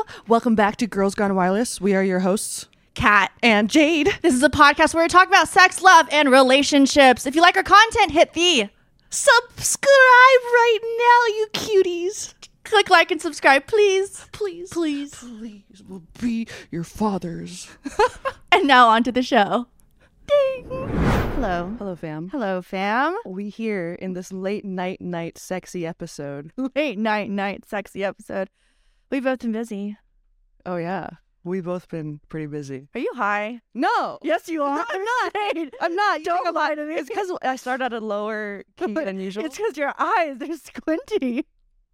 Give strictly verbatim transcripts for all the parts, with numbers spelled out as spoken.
Welcome back to Girls Gone Wireless. We are your hosts, Kat and Jade. This is a podcast where we talk about sex, love, and relationships. If you like our content, hit the subscribe right now, you cuties. Click like and subscribe, please. Please. Please. Please. We'll be your fathers. And now on to the show. Ding. Hello. Hello, fam. Hello, fam. We here in this late night night sexy episode. Late night night sexy episode. We've both been busy. Oh, yeah. We've both been pretty busy. Are you high? No. Yes, you are. No, I'm not. I'm not. You Don't lie to me. It's because I started at a lower key than usual. It's because your eyes, they're squinty.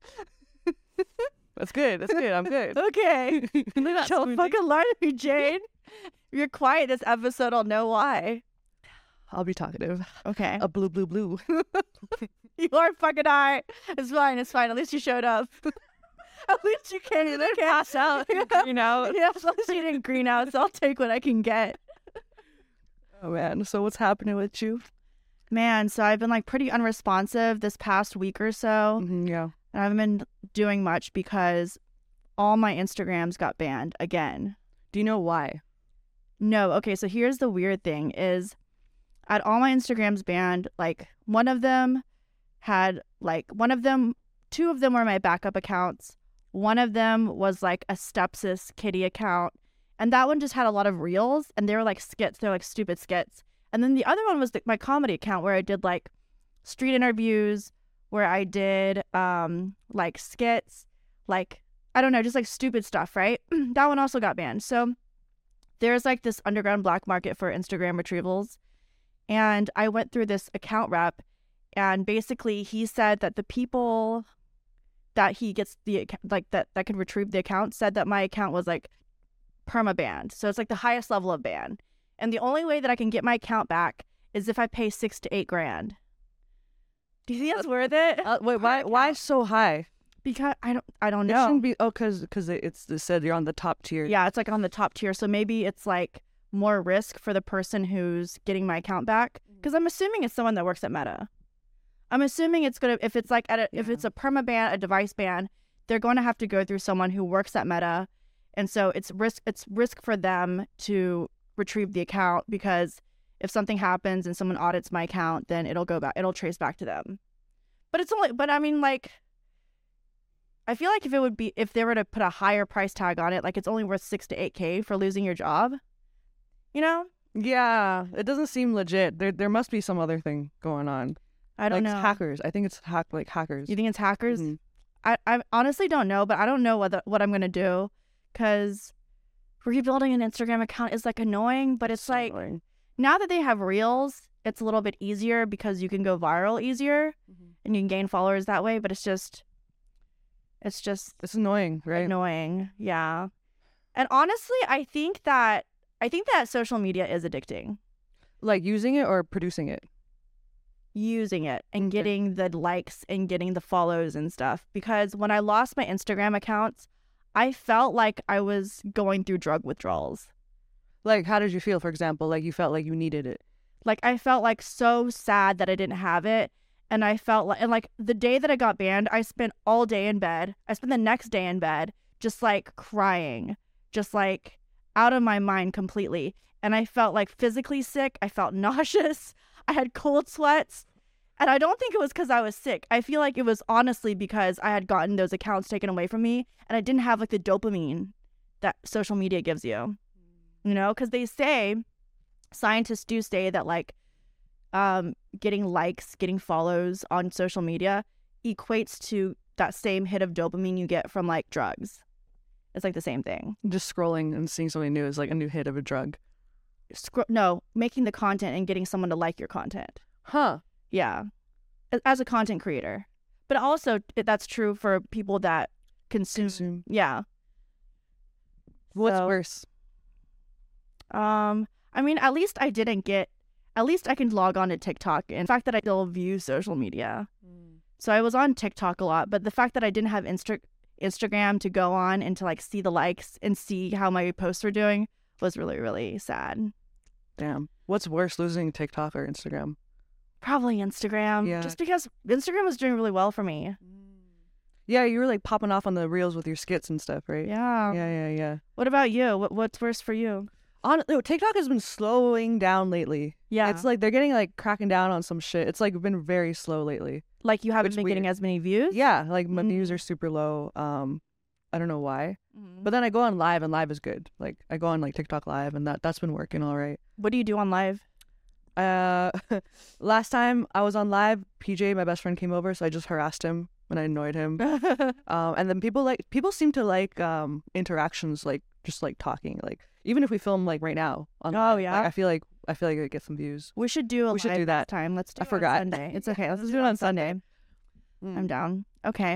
That's good. That's good. I'm good. Okay. Don't Don't fucking lie to me, Jade. If you're quiet this episode, I'll know why. I'll be talkative. Okay. A blue, blue, blue. You are fucking high. It's fine. It's fine. At least you showed up. At least you can't either pass out. You know? Yeah, as long as you didn't green out, so I'll take what I can get. Oh, man. So what's happening with you? Man, so I've been like pretty unresponsive this past week or so. Mm-hmm, yeah. And I haven't been doing much because all my Instagrams got banned again. Do you know why? No. Okay, so here's the weird thing is I had all my Instagrams banned. Like one of them had like one of them, two of them were my backup accounts. One of them was like a Stepsis Kitty account. And that one just had a lot of reels and they were like skits. They're like stupid skits. And then the other one was the, my comedy account where I did like street interviews, where I did um like skits, like, I don't know, just like stupid stuff, right? That one also got banned. So there's like this underground black market for Instagram retrievals. And I went through this account rep and basically he said that the people that he gets the like that that could retrieve the account said that my account was like perma banned. So it's like the highest level of ban. And the only way that I can get my account back is if I pay six to eight grand. Do you think that's worth it? Uh, wait, why why so high? Because I don't I don't It know. shouldn't be, oh, because because it's it said you're on the top tier. Yeah, it's like on the top tier. So maybe it's like more risk for the person who's getting my account back. Because I'm assuming it's someone that works at Meta. I'm assuming it's gonna if it's like at a, Yeah. if it's a perma ban, a device ban, they're going to have to go through someone who works at Meta, and so it's risk it's risk for them to retrieve the account because if something happens and someone audits my account, then it'll go back, it'll trace back to them. But it's only, but I mean, like, I feel like if it would be, if they were to put a higher price tag on it, like it's only worth six to eight K for losing your job, you know? Yeah, it doesn't seem legit. There there must be some other thing going on. I don't like know. hackers. I think it's hack like hackers. You think it's hackers? Mhm. I, I honestly don't know, but I don't know what, the, what I'm going to do because rebuilding an Instagram account is like annoying, but it's So like, annoying. now that they have Reels, it's a little bit easier because you can go viral easier and you can gain followers that way, but it's just, it's just It's annoying, right? annoying. Yeah. And honestly, I think that, I think that social media is addicting. Like using it or producing it. Using it and Okay. getting the likes and getting the follows and stuff. Because when I lost my Instagram accounts, I felt like I was going through drug withdrawals. Like, how did you feel, for example? Like, you felt like you needed it. Like, I felt like so sad that I didn't have it. And I felt like, and like the day that I got banned, I spent all day in bed. I spent the next day in bed, just like crying, just like out of my mind completely. And I felt like physically sick. I felt nauseous. I had cold sweats. And I don't think it was because I was sick. I feel like it was honestly because I had gotten those accounts taken away from me and I didn't have like the dopamine that social media gives you. You know, because they say, scientists do say that like um, getting likes, getting follows on social media equates to that same hit of dopamine you get from like drugs. It's like the same thing. Just scrolling and seeing something new is like a new hit of a drug. Scro- no, making the content and getting someone to like your content. Huh. Yeah. A- As a content creator. But also it, that's true for people that consume. Consume. Yeah. What's So- worse? Um, I mean, at least I didn't get, at least I can log on to TikTok. And the fact that I still view social media. So I was on TikTok a lot, but the fact that I didn't have Insta- Instagram to go on and to like see the likes and see how my posts were doing was really, really sad. Damn. What's worse, losing TikTok or Instagram? Probably Instagram. Yeah. Just because Instagram was doing really well for me. Yeah, Yeah, you were like popping off on the reels with your skits and stuff, right? Yeah. Yeah, yeah, yeah. What about you? What What's worse for you? On no, TikTok has been slowing down lately. Yeah. It's like they're getting like cracking down on some shit. It's like been very slow lately. Like you haven't Which been getting weird. as many views? Yeah, like my Mm. views are super low. Um, I don't know why. Mhm. But then I go on live and live is good. Like I go on like TikTok live and that that's been working all right. What do you do on live? Uh, last time I was on live, P J, my best friend, came over, so I just harassed him and I annoyed him. Um, and then people like people seem to like um interactions, like just like talking, like even if we film like right now. On Oh, live, yeah? like, I feel like I feel like I get some views. We should do a We should live do that. next time. Let's do I it forgot. on Sunday. It's okay. Let's Let's do it on Sunday. Mm. I'm down. Okay.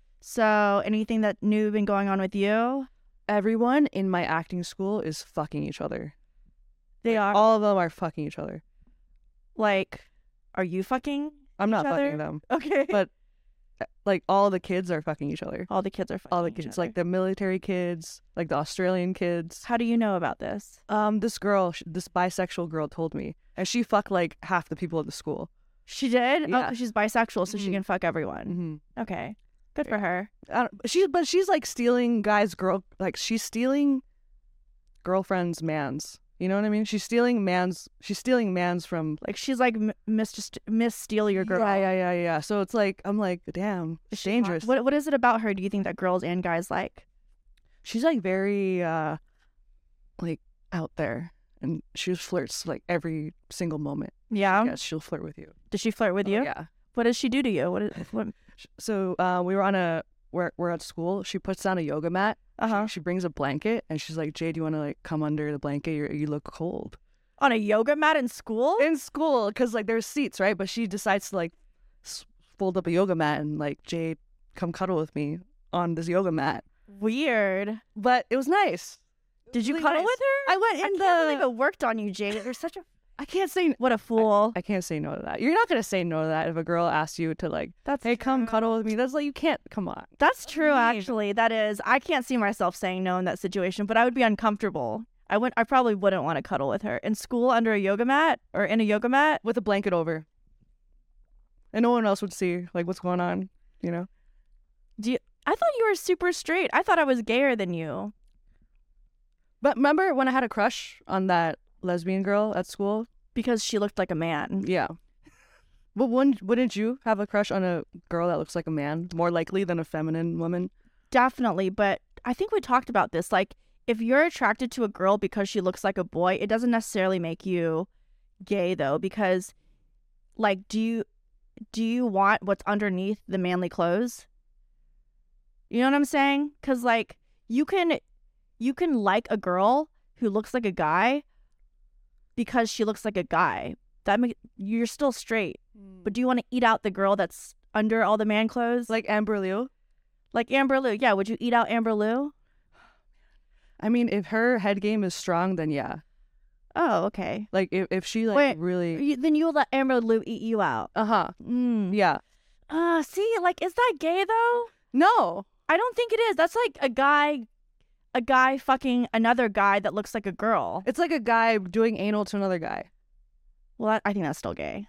So anything that new been going on with you? Everyone in my acting school is fucking each other. They are All of them are fucking each other. like, are you fucking? I'm not Each other? fucking them, Okay. but like all the kids are fucking each other. all the kids are fucking All the each kids, other. like the military kids, like the Australian kids. How do you know about this? Um, this girl, sh- this bisexual girl, told me, and she fucked like half the people at the school. She did? Yeah. Oh, she's bisexual, so she Mhm. can fuck everyone. Mm-hmm. Okay. Good for her. I don't, she's but she's like stealing guys' girl, like she's stealing girlfriends' mans. You know what I mean? She's stealing mans. She's stealing mans from. Like she's like M- Miss Just Miss Steal Your Girl. Yeah, yeah, yeah, yeah. So it's like I'm like, damn, it's Is she hot? dangerous. What What is it about her? Do you think that girls and guys like? She's like very, uh like out there, and she just flirts like every single moment. Yeah. Yes, she'll flirt with you. Does she flirt with Oh, you? yeah. What does she do to you? What? Is, what? So uh, we were on a we're we're at school. She puts down a yoga mat. Uh huh. She, she brings a blanket and she's like, Jay, do you want to like come under the blanket? You you look cold. On a yoga mat in school? In school, because like there's seats, right? But she decides to like s- fold up a yoga mat and like, Jay, come cuddle with me on this yoga mat. Weird. But it was nice. Did you really cuddle nice. with her? I went I in can't the. believe it worked on you, Jade. You're such a I can't say. what a fool. I can't say no to that. You're not gonna say no to that if a girl asks you to like, That's hey, come true. cuddle with me. That's like you can't. Come on. That's true, mean? actually. That is. I can't see myself saying no in that situation, but I would be uncomfortable. I would. I probably wouldn't want to cuddle with her in school under a yoga mat or in a yoga mat. With a blanket over, and no one else would see like what's going on. You know. Do you? I thought you were super straight. I thought I was gayer than you. But remember when I had a crush on that lesbian girl at school? Because she looked like a man. Yeah. But wouldn't, wouldn't you have a crush on a girl that looks like a man more likely than a feminine woman? Definitely, but I think we talked about this. Like, if you're attracted to a girl because she looks like a boy, it doesn't necessarily make you gay, though, because, like, do you do you want what's underneath the manly clothes? You know what I'm saying? Because, like, you can you can like a girl who looks like a guy because she looks like a guy. That make, you're still straight. But do you want to eat out the girl that's under all the man clothes? Like Amber Liu? Like Amber Liu. Yeah, would you eat out Amber Liu? I mean, if her head game is strong, then yeah. Oh, okay. Like if, if she like Wait, really You, then you'll let Amber Liu eat you out. uh-huh. Mm. Yeah. Uh, see, like, is that gay, though? No. I don't think it is. That's like a guy, a guy fucking another guy that looks like a girl. It's like a guy doing anal to another guy. Well, that, I think that's still gay.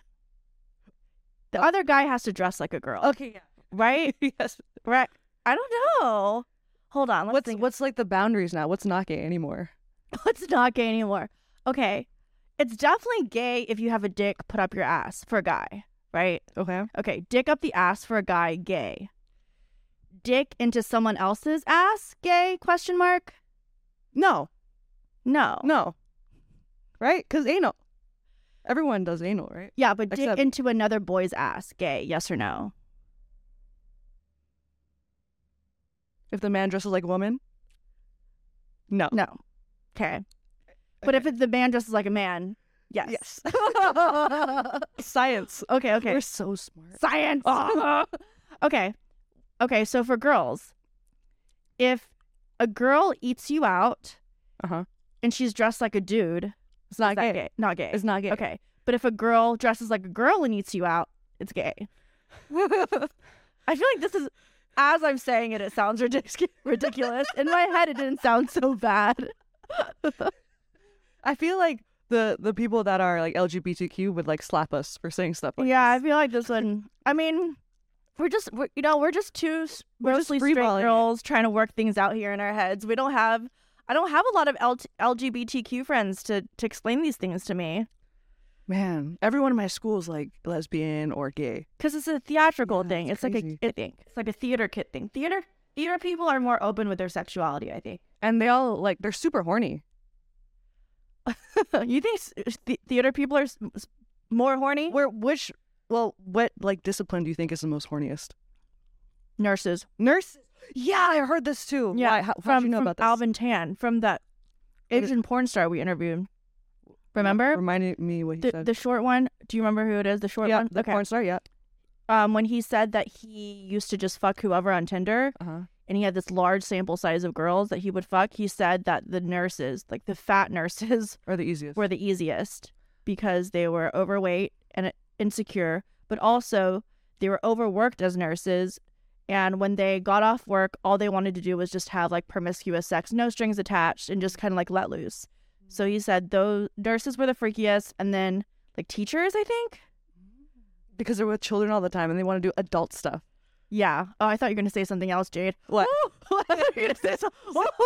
The other guy has to dress like a girl. Okay, yeah. Right? Yes. Right. I don't know. Hold on. Let's What's think. what's like the boundaries now? What's not gay anymore? What's not gay anymore? Okay. It's definitely gay if you have a dick put up your ass for a guy, right? Okay. Okay, dick up the ass for a guy, gay. Dick into someone else's ass, gay? Question mark. No. No. No. Right? Because anal. Everyone does anal, right? Yeah, but dick Except- into another boy's ass, gay? Yes or no? If the man dresses like a woman? No. No. Okay. But if it, the man dresses like a man, yes. Yes. Science. Okay. Okay. We're so smart. Science. Okay. Okay. So for girls, if a girl eats you out Uh-huh. and she's dressed like a dude, It's not is that gay. Not gay. It's not gay. Okay. But if a girl dresses like a girl and eats you out, it's gay. I feel like this is, as I'm saying it, it sounds ridic- ridiculous. In my head, it didn't sound so bad. I feel like the the people that are like L G B T Q would like slap us for saying stuff like Yeah, I this. feel like this one, I mean, we're just, we're, you know, we're just two s- We're just mostly straight freeballing it. girls trying to work things out here in our heads. We don't have, I don't have a lot of L- LGBTQ friends to, to explain these things to me. Man, everyone in my school is like lesbian or gay. Because it's a theatrical Yeah, thing. it's It's, like a crazy. kid thing. It's like a theater kid thing. Theater theater people are more open with their sexuality, I think. And they all like, they're super horny. You think s- th- theater people are s- s- more horny? Where, which, well, what like discipline do you think is the most horniest? Nurses. Nurse? Yeah, I heard this too. Yeah, Why? How, how'd from, you know from about this? Alvin Tan, from that What is- Asian porn star we interviewed. Remember? Reminded me what he The, said. the short one? Do you remember who it is? The short yeah, one? the porn star, yeah. Um, when he said that he used to just fuck whoever on Tinder, Uh-huh. and he had this large sample size of girls that he would fuck, he said that the nurses, like the fat nurses, Or the easiest. were the easiest because they were overweight and insecure, but also they were overworked as nurses. And when they got off work, all they wanted to do was just have like promiscuous sex, no strings attached, and just kind of like let loose. So he said those nurses were the freakiest, and then like teachers, I think. Because they're with children all the time and they want to do adult stuff. Yeah. Oh, I thought you were gonna say something else, Jade. What? I thought you were gonna say something.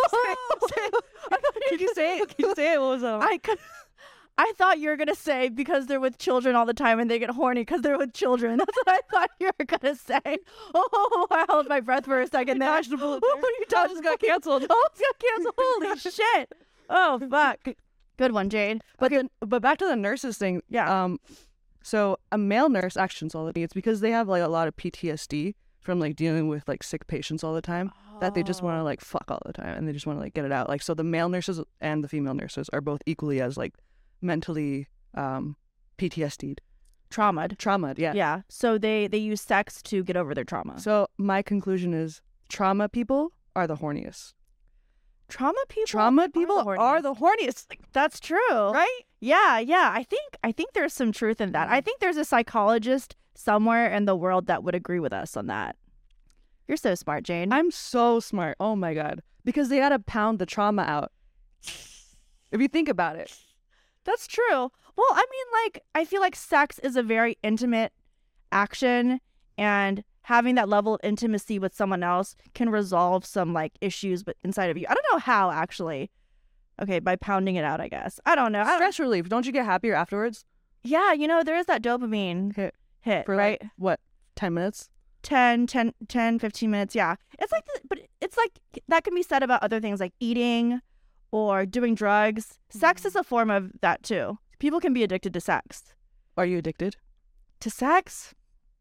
Can you say it? Can you say it? What was that? I could. I thought you were gonna say because they're with children all the time and they get horny because they're with children. That's what I thought you were gonna say. Oh, I held my breath for a second there. dodged a bullet Oh, there. you That dodged just got canceled. Oh, it got canceled. Holy shit. Oh, fuck. Good one, Jade. But then, but back to the nurses thing. Yeah. Um, so a male nurse actually all it's because they have like a lot of P T S D from like dealing with like sick patients all the time that they just want to like fuck all the time and they just want to like get it out. Like so, the male nurses and the female nurses are both equally as like mentally um P T S D'd, Trauma. traumatized. Yeah. Yeah. So they they use sex to get over their trauma. So my conclusion is trauma people are the horniest. trauma people. Trauma people the are the horniest. Like, That's true. right? Yeah, yeah. I think I think there's some truth in that. I think there's a psychologist somewhere in the world that would agree with us on that. You're so smart, Jane. I'm so smart. Oh my god. Because they gotta pound the trauma out. If you think about it. That's true. Well, I mean, like, I feel like sex is a very intimate action, and having that level of intimacy with someone else can resolve some like issues but inside of you. I don't know how, actually. Okay, by pounding it out, I guess. I don't know. I don't, Stress relief. Don't you get happier afterwards? yeah, you know, there is that dopamine Hit hit, for right? like, what, ten minutes? ten, ten, ten, fifteen minutes. Yeah. It's like, the, but it's like that can be said about other things like eating or doing drugs. Sex is a form of that too. People can be addicted to sex. Are you addicted? To sex?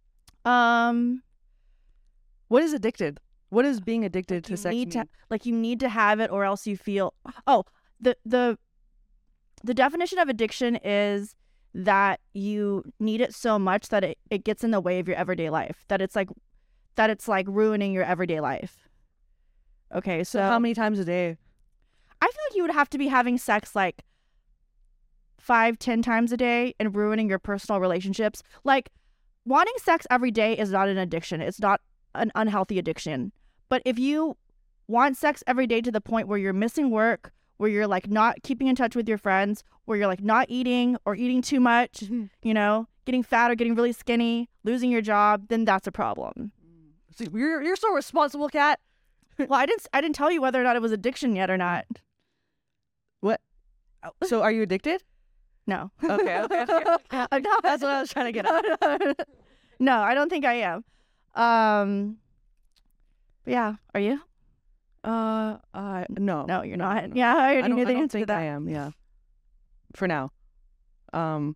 Um, What is addicted? What is being addicted like to you sex need mean? to, like you need to have it or else you feel, oh, the, the, the definition of addiction is that you need it so much that it, it gets in the way of your everyday life, that it's like, that it's like ruining your everyday life. Okay. So how many times a day? I feel like you would have to be having sex like five, ten times a day and ruining your personal relationships. Like, wanting sex every day is not an addiction. It's not an unhealthy addiction. But if you want sex every day to the point where you're missing work, where you're like not keeping in touch with your friends, where you're like not eating or eating too much, you know, getting fat or getting really skinny, losing your job, then that's a problem. See, you're you're so responsible, Kat. Well, I didn't I didn't tell you whether or not it was addiction yet or not. What? So are you addicted? No. Okay, okay, okay. I'm not. That's what I was trying to get at. No, I don't think I am. Um, but yeah, are you? Uh, uh, no. No, you're No, not. no. Yeah, I I already don't, knew I the don't answer to think that. I am. Yeah. For now. Um.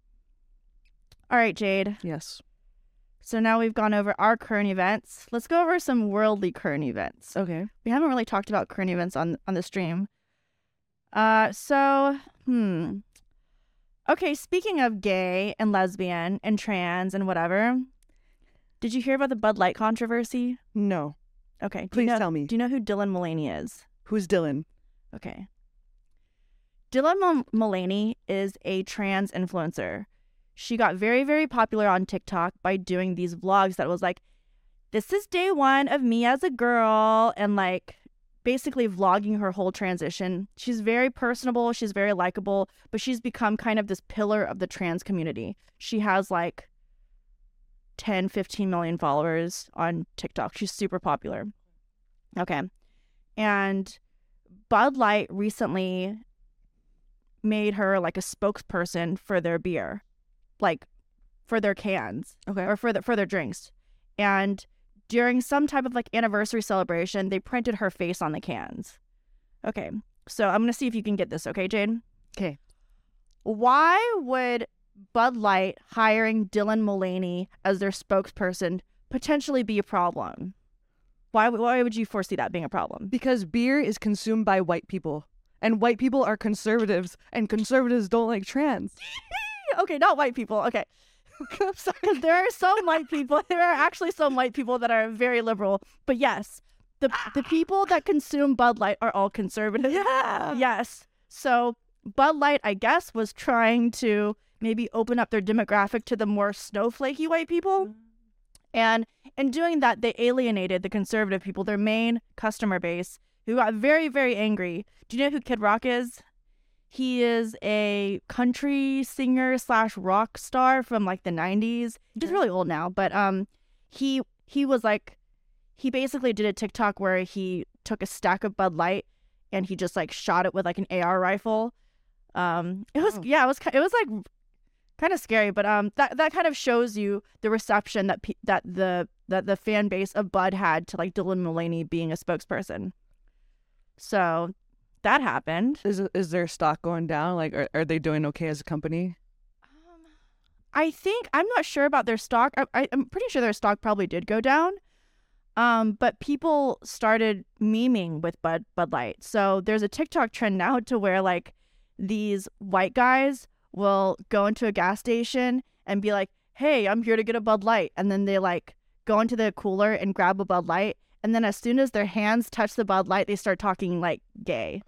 All right, Jade. Yes. So now we've gone over our current events. Let's go over some worldly current events. Okay. We haven't really talked about current events on on the stream. Uh, so hmm. Okay, speaking of gay and lesbian and trans and whatever, did you hear about the Bud Light controversy? No. Okay, do Please you know, tell me. Do you know who Dylan Mullaney is? Who's Dylan? Okay. Dylan Mul- Mullaney is a trans influencer. She got very, very popular on TikTok by doing these vlogs that was like, this is day one of me as a girl, and like basically vlogging her whole transition. She's very personable. She's very likable, but she's become kind of this pillar of the trans community. She has like ten, fifteen million followers on TikTok. She's super popular. Okay. And Bud Light recently made her like a spokesperson for their beer, like for their cans, Okay. or for the, for their drinks. And during some type of like anniversary celebration, they printed her face on the cans. Okay. So I'm going to see if you can get this. Okay, Jade? Okay. Why would Bud Light hiring Dylan Mullaney as their spokesperson potentially be a problem? Why, why would you foresee that being a problem? Because beer is consumed by white people, and white people are conservatives, and conservatives don't like trans. Okay, not white people. Okay. I'm sorry. There are some white people. There are actually some white people that are very liberal. But yes, the the people that consume Bud Light are all conservative. Yeah. Yes. So Bud Light, I guess, was trying to maybe open up their demographic to the more snowflakey white people. And in doing that, they alienated the conservative people, their main customer base, who got very, very angry. Do you know who Kid Rock is? He is a country singer slash rock star from like the nineties. He's really old now, but um, he he was like, he basically did a TikTok where he took a stack of Bud Light and he just like shot it with like an A R rifle. Um, it was Oh. yeah, it was ki- it was like kind of scary, but um, that that kind of shows you the reception that pe- that the that the fan base of Bud had to like Dylan Mullaney being a spokesperson. So that happened. Is is their stock going down? Like, are, are they doing okay as a company? Um, I think I'm not sure about their stock. I, I, I'm pretty sure their stock probably did go down. Um, but people started memeing with Bud Bud Light. So there's a TikTok trend now to where like these white guys will go into a gas station and be like, "Hey, I'm here to get a Bud Light," and then they like go into the cooler and grab a Bud Light. And then as soon as their hands touch the Bud Light, they start talking like gay.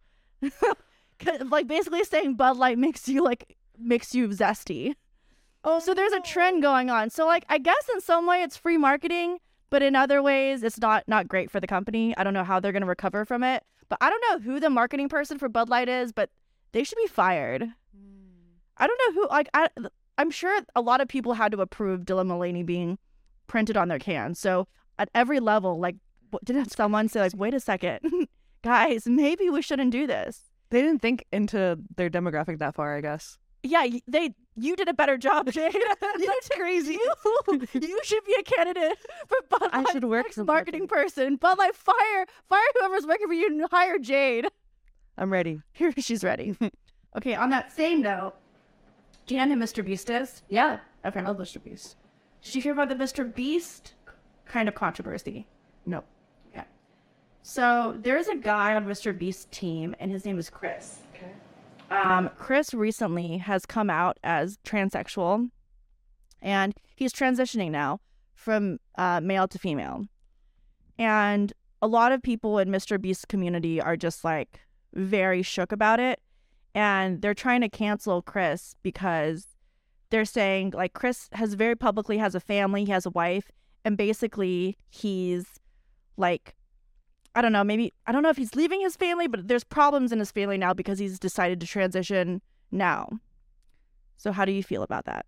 Like basically saying Bud Light makes you like makes you zesty. Oh, So there's a trend going on. So like I guess in some way it's free marketing, but in other ways it's not not great for the company. I don't know how they're going to recover from it. But I don't know who the marketing person for Bud Light is, but they should be fired. I don't know who like I I'm sure a lot of people had to approve Dylan Mullaney being printed on their cans. So at every level, like what, didn't someone say like, "Wait a second. Guys, maybe we shouldn't do this." They didn't think into their demographic that far, I guess. Yeah, y- they. You did a better job, Jade. That's crazy. You, you should be a candidate for Bud I Light should work next for Bud marketing Light. person. Bud Light, fire, fire whoever's working for you and hire Jade. I'm ready. Here, she's ready. Okay, on that same note, do you know who Mister Beast is? Yeah. Okay, I love Mister Beast. Did you hear about the Mister Beast kind of controversy? No. Yeah. So there's a guy on Mister Beast's team, and his name is Chris. Okay. Um, Chris recently has come out as transsexual, and he's transitioning now from uh, male to female. And a lot of people in Mister Beast's community are just like very shook about it, and they're trying to cancel Chris because they're saying like Chris has very publicly has a family, he has a wife, and basically he's like, I don't know, maybe, I don't know if he's leaving his family, but there's problems in his family now because he's decided to transition now. So how do you feel about that?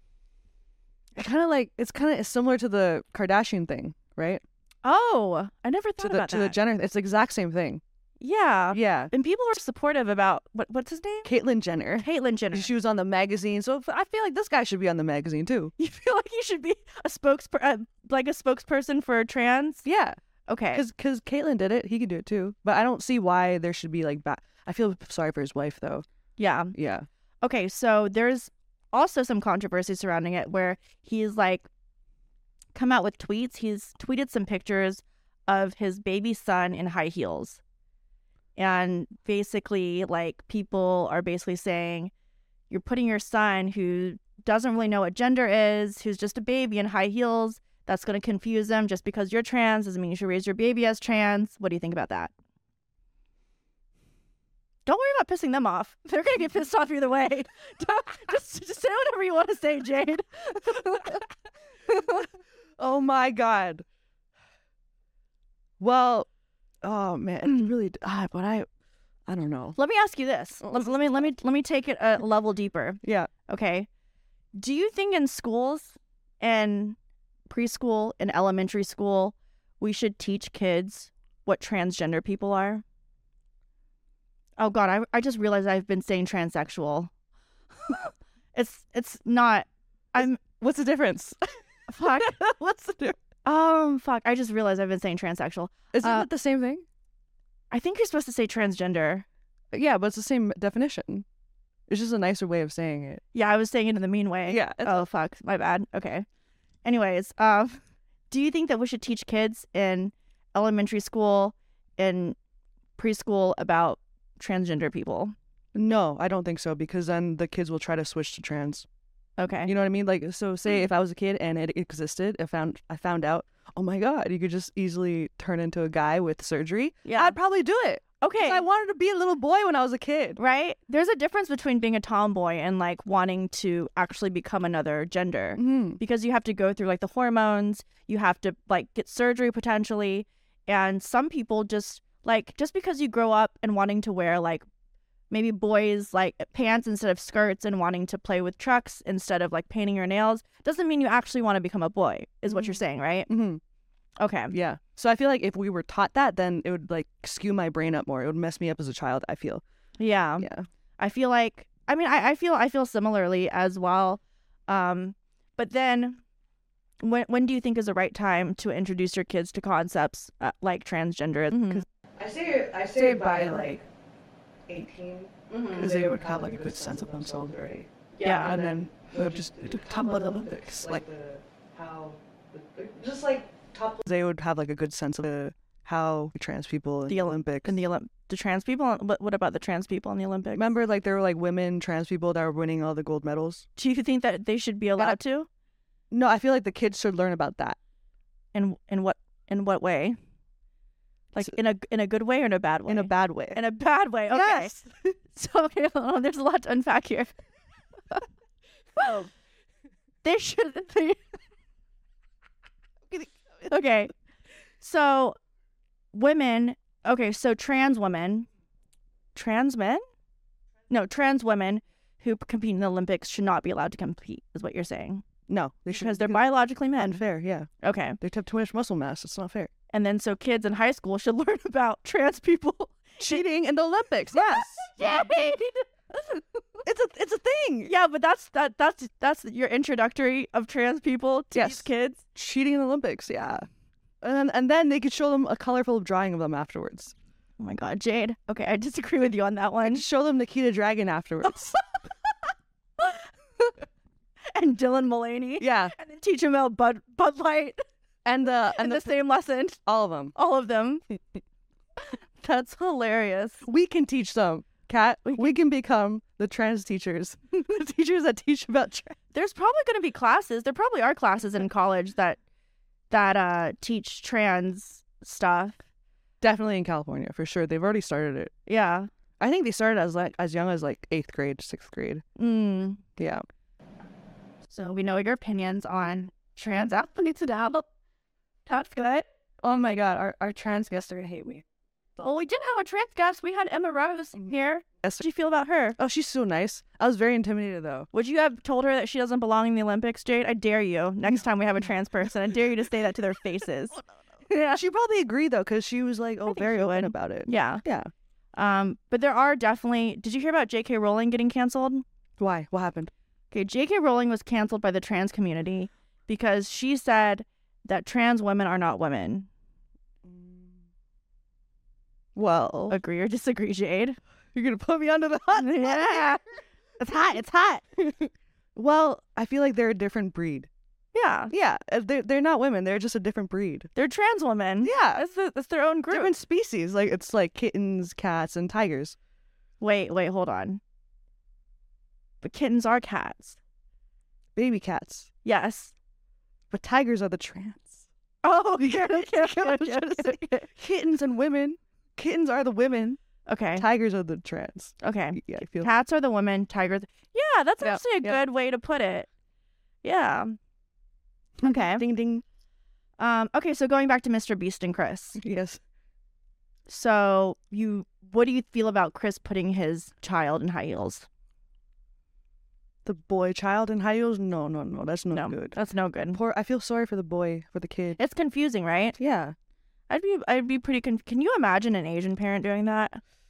Kind of like it's kind of similar to the Kardashian thing, right? Oh, I never thought To the about to that. the Jenner, it's the exact same thing. Yeah. Yeah. And people were supportive about, what what's his name? Caitlyn Jenner. Caitlyn Jenner. She was on the magazine, so I feel like this guy should be on the magazine too. You feel like he should be a spokesper, uh, like a spokesperson for trans? Yeah, Okay. because because Caitlyn did it, he could do it too. But I don't see why there should be like back. I feel sorry for his wife though. Yeah. Yeah. Okay, so there's also some controversy surrounding it where he's like come out with tweets. He's tweeted some pictures of his baby son in high heels. And basically, like, people are basically saying, you're putting your son who doesn't really know what gender is, who's just a baby in high heels, that's going to confuse them. Just because you're trans doesn't mean you should raise your baby as trans. What do you think about that? Don't worry about pissing them off. They're going to get pissed off either way. Don't- just, just say whatever you want to say, Jade. Oh my God. Well, oh man, it really. Ah, but I, I don't know. Let me ask you this. Let, let me let me let me take it a level deeper. Yeah. Okay. Do you think in schools and preschool and elementary school, we should teach kids what transgender people are? Oh God, I I just realized I've been saying transsexual. it's it's not. I'm. What's the difference? Fuck. What's the difference? Um. Fuck. I just realized I've been saying transsexual. Isn't Uh, it the same thing? I think you're supposed to say transgender. Yeah, but it's the same definition. It's just a nicer way of saying it. Yeah, I was saying it in the mean way. Yeah. it's- Oh fuck, my bad. Okay. Anyways, um, do you think that we should teach kids in elementary school, in preschool about transgender people? No, I don't think so, because then the kids will try to switch to trans. Okay. You know what I mean? Like, so say if I was a kid and it existed, I found I found out, oh my God, you could just easily turn into a guy with surgery. Yeah. I'd probably do it. 'Cause Okay. I wanted to be a little boy when I was a kid. Right? There's a difference between being a tomboy and like wanting to actually become another gender. Mm-hmm. Because you have to go through like the hormones, you have to like get surgery potentially, and some people just like just because you grow up and wanting to wear like maybe boys like pants instead of skirts and wanting to play with trucks instead of like painting your nails doesn't mean you actually want to become a boy, is what you're saying, right? Mm-hmm. Okay. Yeah. So I feel like if we were taught that, then it would like skew my brain up more. It would mess me up as a child, I feel. Yeah. Yeah. I feel like I mean I, I feel I feel similarly as well. Um but then when when do you think is the right time to introduce your kids to concepts uh, like transgender? Mhm. I say I say by like eighteen, because they would have like a good sense of themselves already. Yeah. And then they would just talk about the Olympics, like the how, the, just like top. They would have like a good sense of uh, how trans people in The the Olymp- Olympics. And the Olymp- the trans people, what what about the trans people in the Olympics? Remember, like there were like women trans people that were winning all the gold medals. Do you think that they should be allowed to? No, I feel like the kids should learn about that. In in what in what way? Like So- in a in a good way or in a bad way? In a bad way. in a bad way. Okay. Yes. So okay, hold on. There's a lot to unpack here. They should. They... okay, so women. Okay, so trans women, trans men, no, trans women who compete in the Olympics should not be allowed to compete. Is what you're saying? No, they should Because they're biologically men. unfair. Yeah, Okay, they have too much muscle mass. It's not fair. and then so kids in high school should learn about trans people Cheating in the Olympics. Yes. Yeah. It's a it's a thing. Yeah, but that's that that's that's your introductory of trans people to Yes. these kids. Cheating in the Olympics. Yeah. And then, and then they could show them a colorful drawing of them afterwards. Oh my god, Jade. Okay, I disagree with you on that one. And show them Nikita Dragon afterwards. And Dylan Mullaney. Yeah. And then teach them about Bud Bud Light And the and and the the, same lesson. all of them. All of them. That's hilarious. We can teach them. Kat, we can become the trans teachers. The teachers that teach about trans. There's probably going to be classes. There probably are classes in college that that uh teach trans stuff. Definitely in California, for sure. They've already started it. Yeah. I think they started as like as young as like eighth grade, sixth grade. Mm. Yeah. So we know your opinions on trans athletes now. That's good. Oh my god, our, our trans guests are gonna hate me. Well, we did have a trans guest. We had Emma Rose here. Yes. How did you feel about her? Oh, she's so nice. I was very intimidated though. Would you have told her that she doesn't belong in the Olympics, Jade? I dare you. Next time we have a trans person, I dare you to say that to their faces. Yeah. She probably agreed though, because she was like, oh, think very she open would. about it. Yeah. Yeah. Um, but there are definitely. Did you hear about J K Rowling getting canceled? Why? What happened? Okay, J K Rowling was canceled by the trans community because she said that trans women are not women. Well, Agree or disagree, Jade? you're gonna put me under the hot. Yeah. It's hot. It's hot. Well, I feel like they're a different breed. Yeah. Yeah, uh, they're they're not women. They're just a different breed. They're trans women. Yeah, That's, the, that's their own group. different species. Like it's like kittens, cats, and tigers. Wait, wait, hold on. But kittens are cats. Baby cats. Yes. But tigers are the trans. Oh, okay, okay, okay, I was okay, trying to okay, say, kittens and women. Kittens are the women. okay. Tigers are the trans. Okay. Yeah, I feel. Cats are the women, tigers. Yeah, that's Yeah, actually a yeah. good way to put it. Yeah. Okay. Ding ding. Um. Okay. So going back to Mister Beast and Chris. Yes. So you, what do you feel about Chris putting his child in high heels? The boy child in high heels? No, no, no. That's not No, good. that's no good. Poor. I feel sorry for the boy, for the kid. It's confusing, right? Yeah. I'd be I'd be pretty conf- Can you imagine an Asian parent doing that?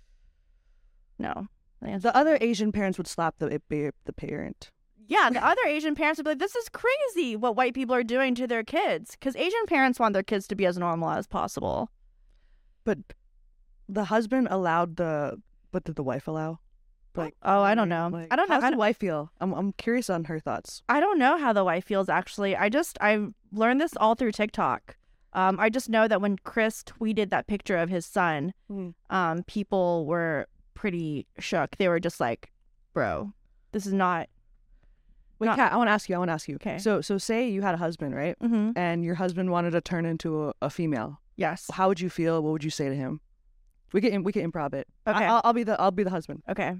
No. The answer- The other Asian parents would slap the the the parent. Yeah, the other Asian parents would be like, this is crazy what white people are doing to their kids. Because Asian parents want their kids to be as normal as possible. But the husband allowed the. But did the wife allow? Like, Oh, I don't know. like, I don't know. How's I the don't, wife feel? I'm I'm curious on her thoughts. I don't know how the wife feels, actually. I just, I learned this all through TikTok. Um, I just know that when Chris tweeted that picture of his son, Mm. um, people were pretty shook. They were just like, bro, this is not... Wait, Not- Kat, I want to ask you. I want to ask you. Okay. So so say you had a husband, right? Mm-hmm. And your husband wanted to turn into a, a female. Yes. How would you feel? What would you say to him? We can we can improv it. Okay. I, will I'll be the I'll be the husband. Okay.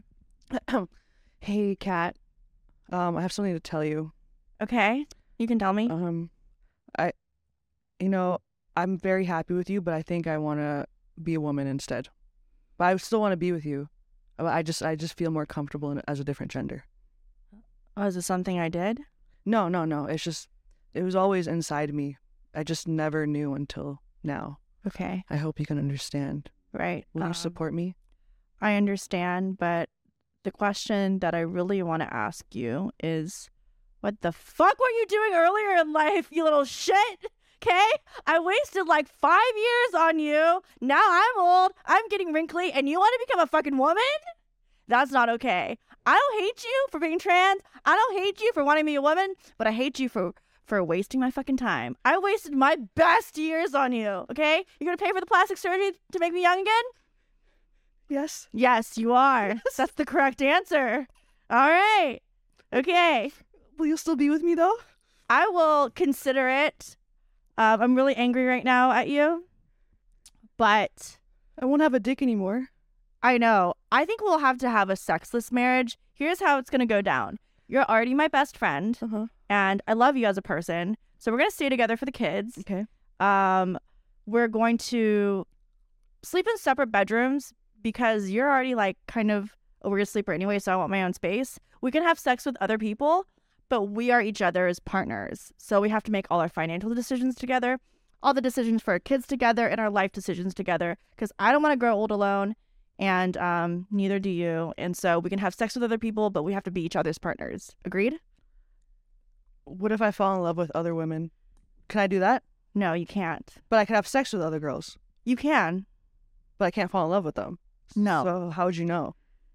Hey, Kat. Um, I have something to tell you. Okay. You can tell me. Um, I, you know, I'm very happy with you, but I think I want to be a woman instead. But I still want to be with you. But I just I just feel more comfortable in, as a different gender. Oh, is this something I did? No, no, no. It's just it was always inside me. I just never knew until now. Okay. I hope you can understand. Right. Will Um, you support me? I understand, but the question that I really want to ask you is, what the fuck were you doing earlier in life, you little shit? Okay? I wasted like five years on you. Now I'm old. I'm getting wrinkly, and you want to become a fucking woman? That's not okay. I don't hate you for being trans. I don't hate you for wanting to be a woman, but I hate you for for wasting my fucking time. I wasted my best years on you, okay? You're gonna pay for the plastic surgery to make me young again? Yes. Yes, you are. That's the correct answer. All right. Okay. Will you still be with me though? I will consider it. Um, I'm really angry right now at you, but I won't have a dick anymore. I know. I think we'll have to have a sexless marriage. Here's how it's going to go down. You're already my best friend, Uh-huh. and I love you as a person. So we're going to stay together for the kids. Okay. Um, we're going to sleep in separate bedrooms because you're already like kind of a weird sleeper anyway, so I want my own space. We can have sex with other people, but we are each other's partners. So we have to make all our financial decisions together, all the decisions for our kids together, and our life decisions together because I don't want to grow old alone, and um, neither do you. And so we can have sex with other people, but we have to be each other's partners. Agreed? What if I fall in love with other women? Can I do that? No, you can't. But I can have sex with other girls, You can. but I can't fall in love with them. No. So how would you know?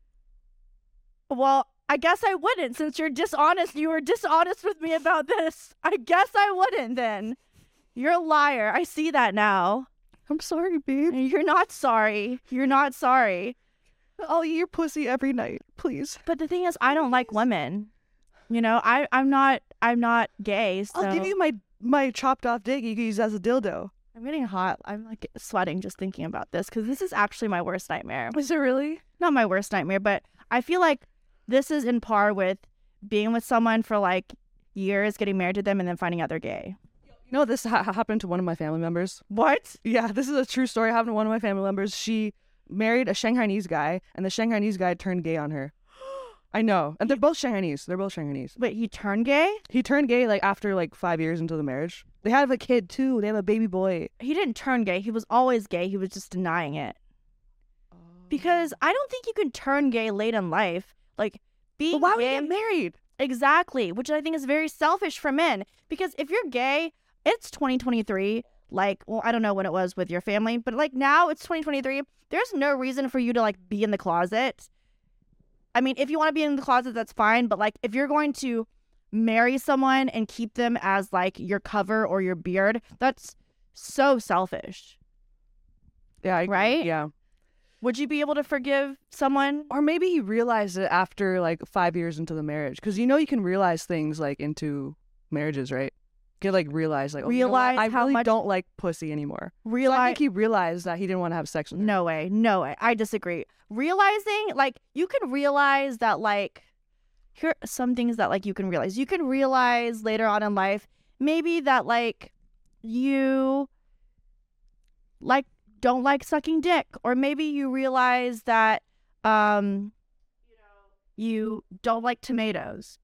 Well, I guess I wouldn't since you're dishonest. You were dishonest with me about this. I guess I wouldn't then. You're a liar. I see that now. I'm sorry, babe. You're not sorry. You're not sorry. I'll eat your pussy every night, please. But the thing is, I don't like women. You know, I, I'm not I'm not gay, so I'll give you my my chopped off dick you can use as a dildo. I'm getting hot. I'm like sweating just thinking about this because this is actually my worst nightmare. Is it really? Not my worst nightmare, but I feel like this is in par with being with someone for like years, getting married to them, and then finding out they're gay. You know, this ha- happened to one of my family members. What? Yeah, this is a true story. Happened to one of my family members. She married a Shanghainese guy, and the Shanghainese guy turned gay on her. I know. And they're both Shanghainese. They're both Shanghainese. Wait, he turned gay? He turned gay like after like five years into the marriage. They have a kid too. They have a baby boy. He didn't turn gay. He was always gay. He was just denying it. Because I don't think you can turn gay late in life. Like, being But why would gay... you get married? Exactly, which I think is very selfish for men. Because if you're gay, it's twenty twenty-three. Like, well, I don't know when it was with your family, but like now it's twenty twenty-three. There's no reason for you to like be in the closet. I mean, if you want to be in the closet, that's fine. But like, if you're going to marry someone and keep them as like your cover or your beard, that's so selfish. Yeah, I, Right? Yeah. Would you be able to forgive someone? Or maybe he realized it after like five years into the marriage, because you know you can realize things like into marriages, right? You can like realize like oh, you know what? Realize I how really much- don't like pussy anymore. So I Realize? think he realized that he didn't want to have sex with her. No way. No way. I disagree. Realizing, like, you can realize that, like, here are some things that, like, you can realize. You can realize later on in life, maybe that, like, you, like, don't like sucking dick. Or maybe you realize that, um, you don't like tomatoes.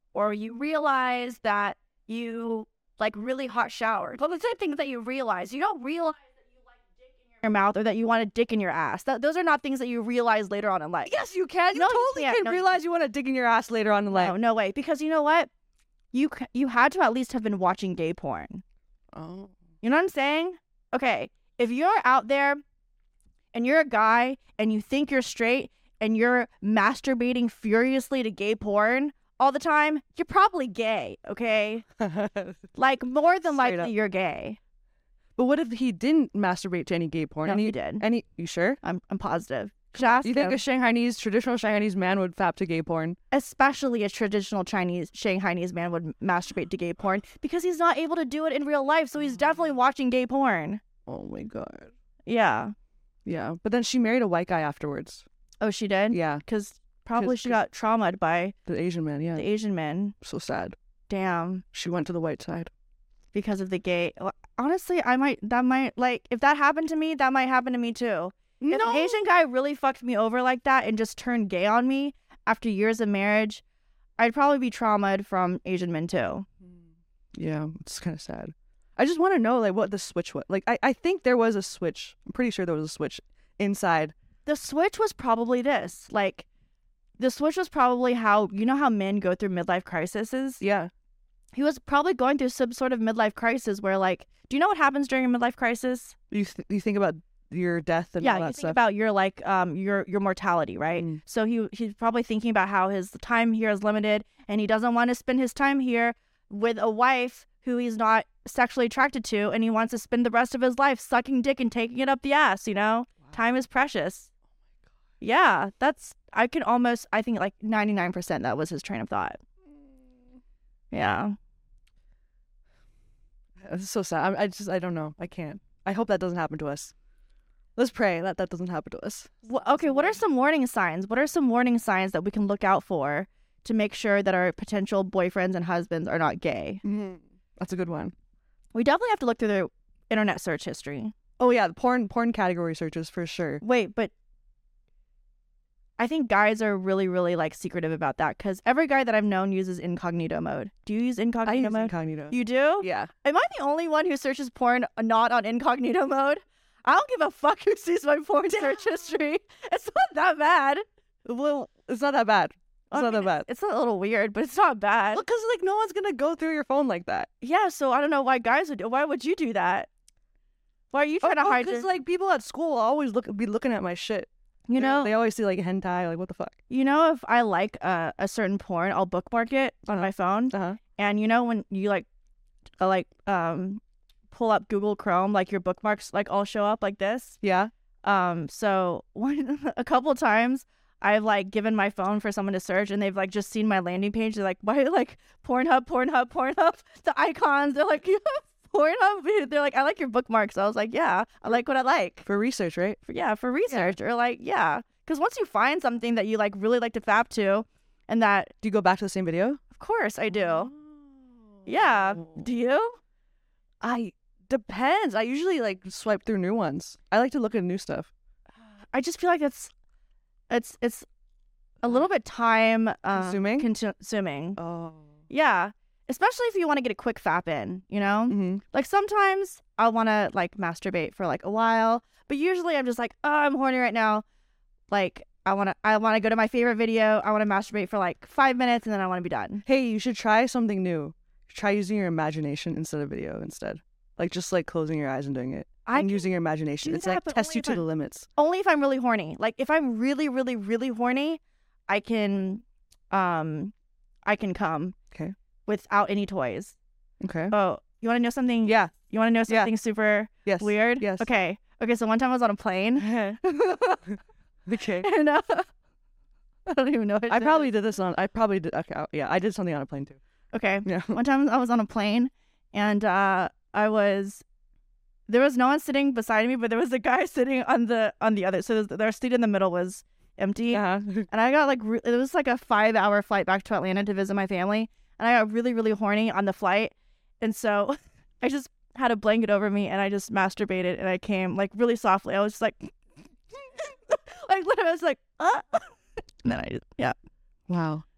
or you realize that you like really hot showers. Well, the same things that you realize. You don't realize that you like dick in your mouth or that you want a dick in your ass. That, those are not things that you realize later on in life. Yes, you can. You No, you totally can't. can No, you realize you want to dig in your ass later on in life. No, no way. Because you know what? You c- you had to at least have been watching gay porn. Oh. You know what I'm saying? Okay, if you're out there and you're a guy and you think you're straight and you're masturbating furiously to gay porn all the time, you're probably gay, okay? Like, more than Straight likely up. you're gay. But what if he didn't masturbate to any gay porn? No, and he did. And he, you sure? I'm I'm positive. Just You think a Shanghainese, traditional Shanghainese man would fap to gay porn? especially a traditional Chinese Shanghainese man would masturbate to gay porn because he's not able to do it in real life, so he's definitely watching gay porn. Oh my god. Yeah. Yeah. But then she married a white guy afterwards. Oh, she did? Yeah. Because probably 'Cause- she got traumatized by The Asian man. Yeah. the Asian men. So sad. Damn. She went to the white side. Because of the gay. Well, honestly, I might, that might, like, if that happened to me, that might happen to me too. If an Asian guy really fucked me over like that and just turned gay on me after years of marriage, I'd probably be traumatized from Asian men too. Yeah. It's kind of sad. I just want to know, like, what the switch was. Like, I, I think there was a switch. I'm pretty sure there was a switch inside. The switch was probably this. Like, the switch was probably how, you know how men go through midlife crises? Yeah. He was probably going through some sort of midlife crisis where, like, do you know what happens during a midlife crisis? You th- you think about your death and Yeah, all you that think stuff. about your, like, um, your your mortality, right? Mm. So he he's probably thinking about how his time here is limited and he doesn't want to spend his time here with a wife who he's not sexually attracted to, and he wants to spend the rest of his life sucking dick and taking it up the ass, you know? Wow. Time is precious. Yeah, that's, I can almost, I think like ninety-nine percent that was his train of thought. Yeah. It's so sad. I, I just, I don't know. I can't. I hope that doesn't happen to us. Let's pray that that doesn't happen to us. Well, okay, what are some warning signs? What are some warning signs that we can look out for to make sure that our potential boyfriends and husbands are not gay? Mm-hmm. That's a good one. We definitely have to look through their internet search history. Oh yeah, porn porn category searches for sure. Wait, but I think guys are really, really like secretive about that because every guy that I've known uses incognito mode. Do you use incognito I use mode? incognito. You do? Yeah. Am I the only one who searches porn not on incognito mode? I don't give a fuck who sees my porn search history. It's not that bad. Well, it's not that bad. It's I not mean, that bad. It's a little weird, but it's not bad. Because like no one's gonna go through your phone like that. Yeah, so I don't know why guys would. Why would you do that? Why are you trying to hide? Because your- like people at school always look be looking at my shit. you They- know, they always see like hentai. Like what the fuck? you know, if I like uh, a certain porn, I'll bookmark it on my phone. Uh huh. And you know when you like, uh, like um, pull up Google Chrome, like your bookmarks like all show up like this. Yeah. Um, so one a couple times I've like given my phone for someone to search, and they've like just seen my landing page. They're like, "Why like Pornhub, Pornhub, Pornhub?" The icons. They're like, "You have Pornhub?" They're like, "I like your bookmarks." I was like, "Yeah, I like what I like." For research, right? For, yeah, for research or like yeah, because once you find something that you like really like to fap to, and that Do you go back to the same video? of course I do. Yeah, do you? I depends. I usually like swipe through new ones. I like to look at new stuff. I just feel like it's it's it's a little bit time uh, Consuming? consuming. Oh. Yeah, especially if you want to get a quick fap in, you know? Mm-hmm. Like sometimes I'll want to like masturbate for like a while, but usually I'm just like, oh, I'm horny right now. Like I want to I want to go to my favorite video. I want to masturbate for like five minutes and then I want to be done. Hey, you should try something new. Try using your imagination instead of video instead. Like just like closing your eyes and doing it. I and can using your imagination. do It's that, like but test only you if to I- the limits. only if I'm really horny. Like if I'm really really really horny, I can um I can come. Okay. Without any toys. Okay. Oh, you want to know something? Yeah. You want to know Yeah. something super Yes. weird? Yes. Okay. Okay, so one time I was on a plane. Okay. and uh, I don't even know what I it probably is. did this on. I probably did. Okay. Yeah, I did something on a plane too. Okay. Yeah. One time I was on a plane and uh I was there was no one sitting beside me, but there was a guy sitting on the on the other. So there's- their seat in the middle was empty. Yeah. And I got like re- it was like a five hour flight back to Atlanta to visit my family, and I got really really horny on the flight, and so I just had a blanket over me and I just masturbated and I came like really softly. I was just like, like literally I was like, uh. and then I just yeah Wow.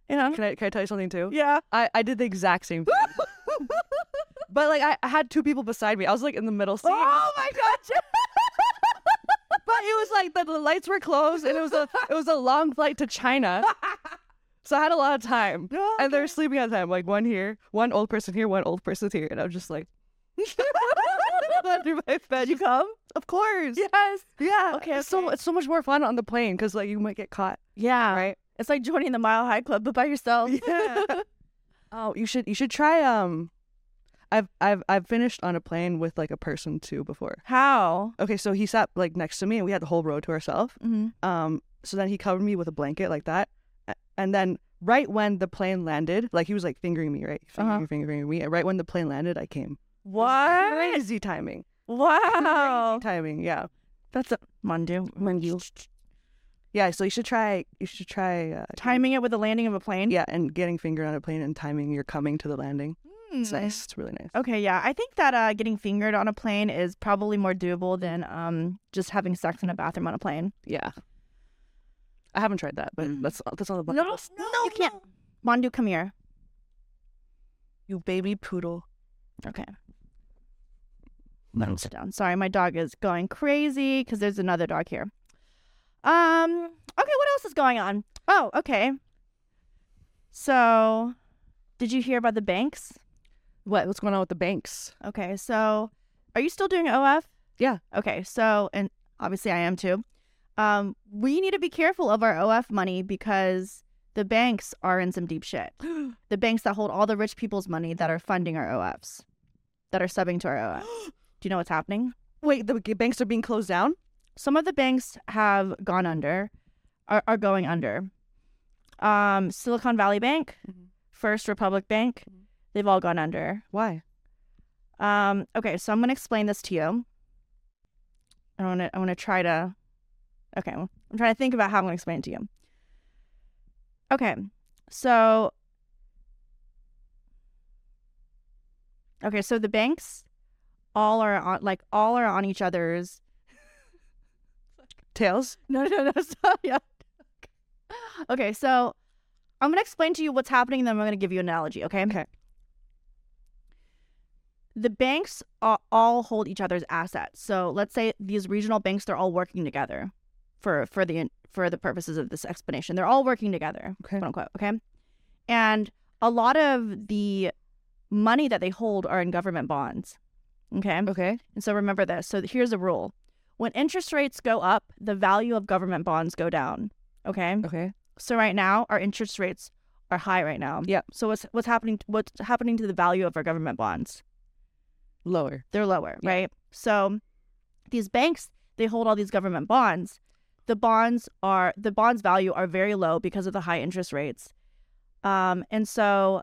Yeah. Can I can I tell you something too? Yeah. I, I did the exact same thing. But like I, I had two people beside me. I was like in the middle seat. Oh my gosh. But it was like the, the lights were closed and it was a it was a long flight to China. So I had a lot of time. And they're sleeping at the time. Like one here, one old person here, one old person here. And I was just like under my bed. Did you come? Of course. Yes. Yeah. Okay, It's so okay. it's so much more fun on the plane because like you might get caught. Yeah. Right? It's like joining the Mile High Club, but by yourself. Yeah. Oh, you should you should try um I've I've I've finished on a plane with like a person too before. How? Okay, so he sat like next to me and we had the whole row to ourselves. Mm-hmm. Um so then he covered me with a blanket like that. A- And then right when the plane landed, like he was like fingering me, right? Fingering, Uh-huh. fingering me. And right when the plane landed, I came. What? Crazy timing. Wow. Timing, yeah. That's a Mandu. Mandu. Yeah, so you should try you should try uh, Timing it with the landing of a plane. yeah, and getting fingered on a plane and timing your coming to the landing. It's Hmm. nice. It's really nice. Okay, yeah. I think that uh, getting fingered on a plane is probably more doable than um just having sex in a bathroom on a plane. Yeah. I haven't tried that, but Mm. that's that's on the bucket No, list. no, you can't. Mandu, come here. You baby poodle. Okay. Let him sit down. Sorry, my dog is going crazy because there's another dog here. Um. Okay, what else is going on? Oh, okay. So, did you hear about the banks? What? What's going on with the banks? Okay, so are you still doing O F? Yeah. Okay, so, and obviously I am too. Um, we need to be careful of our O F money because the banks are in some deep shit. The banks that hold all the rich people's money that are funding our O Fs, that are subbing to our O Fs. Do you know what's happening? Wait, the g- banks are being closed down? Some of the banks have gone under, are, are going under. Um, Silicon Valley Bank, Mhm. First Republic Bank, Mhm. they've all gone under. Why? Um, okay, so I'm gonna explain this to you. I want to. I want to try to. Okay, I'm trying to think about how I'm gonna explain it to you. Okay, so. Okay, so the banks, all are on like all are on each other's. Tails? No, no, no, stop. Yeah. Okay, so I'm gonna explain to you what's happening, and then I'm gonna give you an analogy. Okay. Okay. The banks all, all hold each other's assets. So let's say these regional banks, they're all working together for for the for the purposes of this explanation. They're all working together, Okay. quote unquote. Okay. And a lot of the money that they hold are in government bonds. Okay. Okay. And so remember this. So here's a rule. When interest rates go up, the value of government bonds go down. Okay. Okay. So right now, our interest rates are high right now. Yep. So what's what's happening? What's happening to the value of our government bonds? Lower. They're lower, Yeah. right? So these banks, they hold all these government bonds. The bonds are the bonds value are very low because of the high interest rates. Um, and so,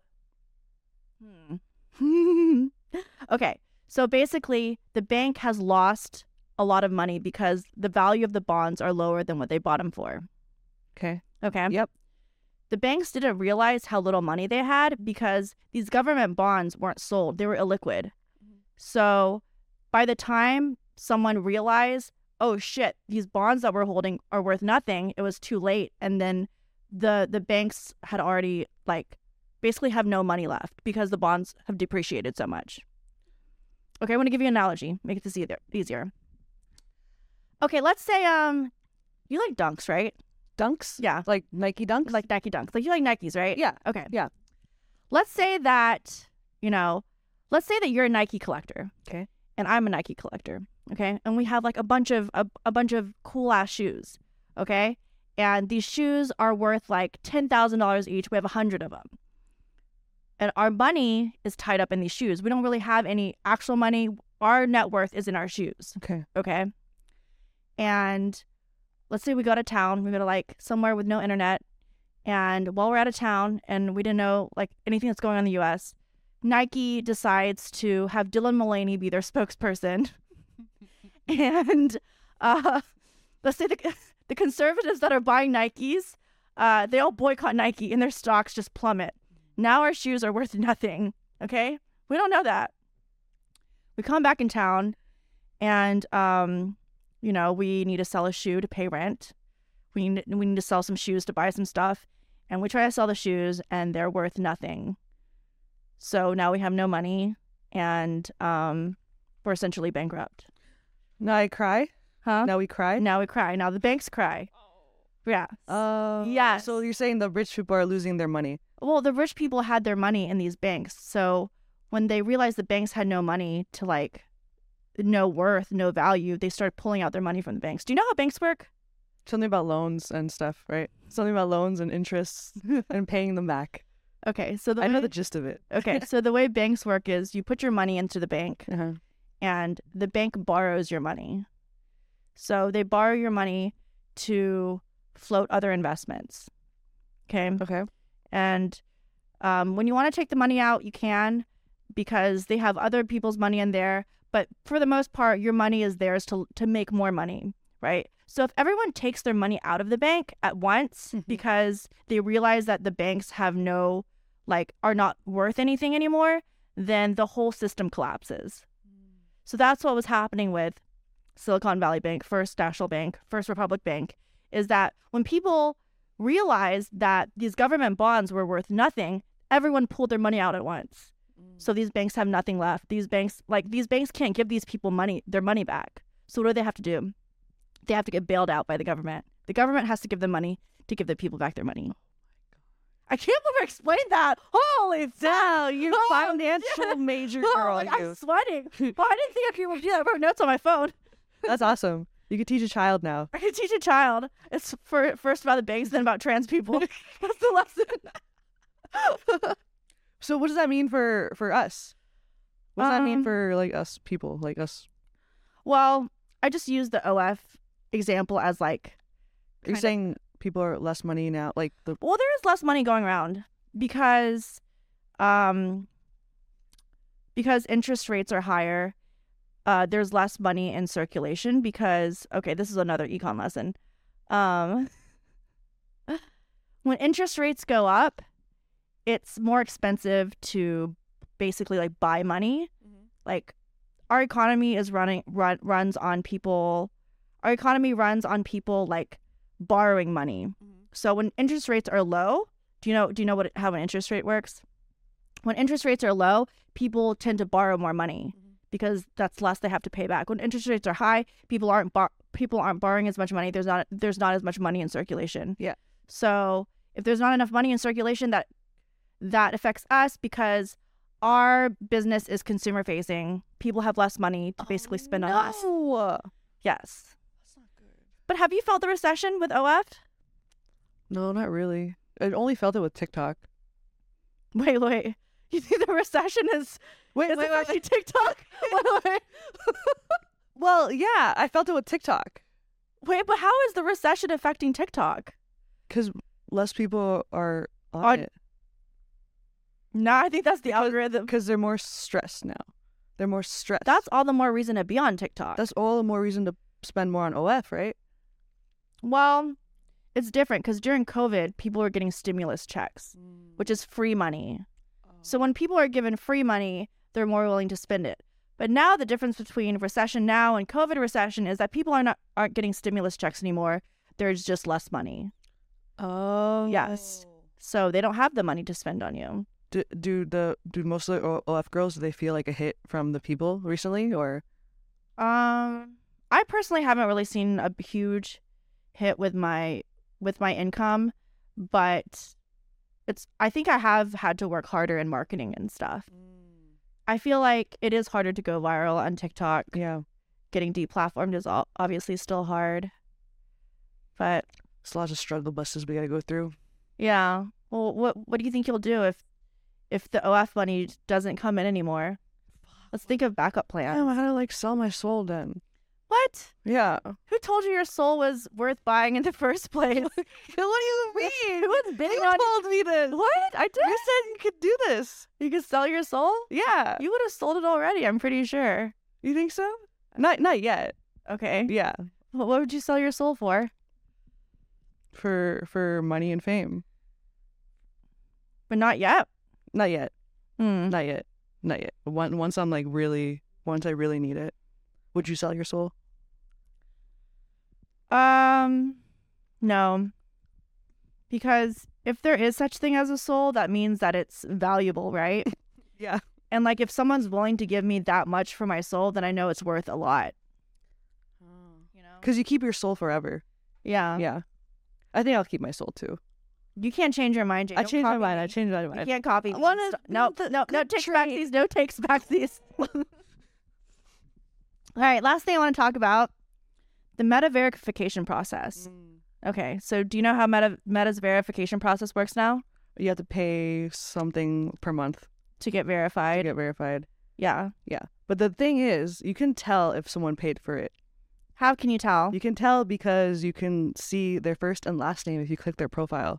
hmm. Okay. So basically, the bank has lost a lot of money because the value of the bonds are lower than what they bought them for. Okay. Okay. Yep. The banks didn't realize how little money they had because these government bonds weren't sold. They were illiquid. So by the time someone realized, oh shit, these bonds that we're holding are worth nothing, it was too late. And then the the banks had already like basically have no money left because the bonds have depreciated so much. Okay, I want to give you an analogy, make this easier easier. Okay, let's say um you like Dunks, right? Dunks? Yeah. Like Nike Dunks? Like Nike Dunks. Like you like Nikes, right? yeah. Okay. Yeah. Let's say that, you know, let's say that you're a Nike collector. Okay. And I'm a Nike collector. Okay. And we have like a bunch of a, a bunch of cool ass shoes. Okay. And these shoes are worth like ten thousand dollars each. We have a hundred of them. And our money is tied up in these shoes. We don't really have any actual money. Our net worth is in our shoes. Okay. Okay. And let's say we go to town, we go to like somewhere with no internet. And while we're out of town and we didn't know like anything that's going on in the U S, Nike decides to have Dylan Mullaney be their spokesperson. And uh, let's say the, the conservatives that are buying Nikes, uh, they all boycott Nike and their stocks just plummet. Now our shoes are worth nothing. Okay. We don't know that. We come back in town and, um, you know, we need to sell a shoe to pay rent. We need, we need to sell some shoes to buy some stuff. and we try to sell the shoes and they're worth nothing. So now we have no money and um, we're essentially bankrupt. Now I cry. Huh? Now we cry. Now we cry. Now the banks cry. Yeah. Uh, Yes. So you're saying the rich people are losing their money? Well, the rich people had their money in these banks. So when they realized the banks had no money to like, no worth, no value, they started pulling out their money from the banks. Do you know how banks work? Something about loans and stuff, right? Something about loans and interests and paying them back. Okay, so the I know way- the gist of it. okay, so the way banks work is you put your money into the bank Uh-huh. and the bank borrows your money. So they borrow your money to float other investments. Okay. Okay. And um, when you want to take the money out, you can because they have other people's money in there. But for the most part, your money is theirs to to make more money, right? So if everyone takes their money out of the bank at once Mhm. because they realize that the banks have no, like, are not worth anything anymore, then the whole system collapses. So that's what was happening with Silicon Valley Bank, First National Bank, First Republic Bank, is that when people realized that these government bonds were worth nothing, everyone pulled their money out at once. So these banks have nothing left. These banks, like these banks can't give these people money, their money back. So what do they have to do? They have to get bailed out by the government. The government has to give them money to give the people back their money. I can't believe I explained that. Holy Wow, you're Oh, financial yeah. major Oh, girl. like, you. I'm sweating. Oh, I didn't think I could repeat that. I wrote notes on my phone. That's awesome. You could teach a child now. I can teach a child. It's for, first about the banks, then about trans people. That's the lesson. So what does that mean for for us? What does that mean Um, for like us people, like us? Well, I just used the O F example as like, Are you kind of- saying people are less money now? Like the well, there is less money going around because, um, because interest rates are higher. Uh, there's less money in circulation because, okay, this is another econ lesson. Um, when interest rates go up, it's more expensive to basically like buy money. Like our economy is running run, runs on people. Our economy runs on people like borrowing money. So when interest rates are low, do you know do you know what how an interest rate works? When interest rates are low, people tend to borrow more money because that's less they have to pay back. When interest rates are high, people aren't bar- people aren't borrowing as much money. There's not there's not as much money in circulation. Yeah. So if there's not enough money in circulation, that that affects us because our business is consumer facing. People have less money to basically spend on us. No. Yes. That's not good. But have you felt the recession with O F? No, not really. I only felt it with TikTok. Wait, wait. You think the recession is Wait, is wait, wait, affecting wait. TikTok? wait, wait. Well, yeah, I felt it with TikTok Wait, but how is the recession affecting TikTok? because less people are on, On- it No, I think that's the Because- algorithm. because they're more stressed now. They're more stressed. That's all the more reason to be on TikTok. that's all the more reason to spend more on O F, right? Well, it's different because during COVID, people were getting stimulus checks, which is free money. So when people are given free money, they're more willing to spend it. But now the difference between recession now and COVID recession is that people are not aren't getting stimulus checks anymore. There's just less money. Oh, Yes. So they don't have the money to spend on you. Do, do the do most of the O- OF girls, do they feel like a hit from the people recently, or Um, I personally haven't really seen a huge hit with my with my income, but it's I think I have had to work harder in marketing and stuff. I feel like it is harder to go viral on TikTok. yeah, Getting deplatformed is all, obviously still hard. But it's lots of struggle buses we gotta go through. yeah, well, what what do you think you'll do if if the O F money doesn't come in anymore? Let's think of backup plans. Damn, I had to like sell my soul then. What? Yeah. Who told you your soul was worth buying in the first place? What do you mean? Who was bidding You on told me this. What? I did. You said you could do this. You could sell your soul? Yeah. You would have sold it already, I'm pretty sure. You think so? Not not yet. Okay. Yeah. What would you sell your soul for? For for money and fame. But not yet. Not yet. Hmm. Not yet. Not yet. Once once I'm like really once I really need it. Would you sell your soul? Um, no. Because if there is such thing as a soul, that means that it's valuable, right? Yeah. And like if someone's willing to give me that much for my soul, then I know it's worth a lot. You know? Because you keep your soul forever. Yeah. Yeah. I think I'll keep my soul too. You can't change your mind, Jane. I Don't changed my copy mind. me. I changed my You mind. can't copy me. One is- Stop. No, the no, no good takes back trait. these. No takes back these. All right, last thing I want to talk about, the meta verification process. Okay, so do you know how meta Meta's verification process works now You have to pay something per month to get to verified? get verified. Yeah. Yeah. But the thing is, you can tell if someone paid for it. How can you tell? You can tell because you can see their first and last name if you click their profile.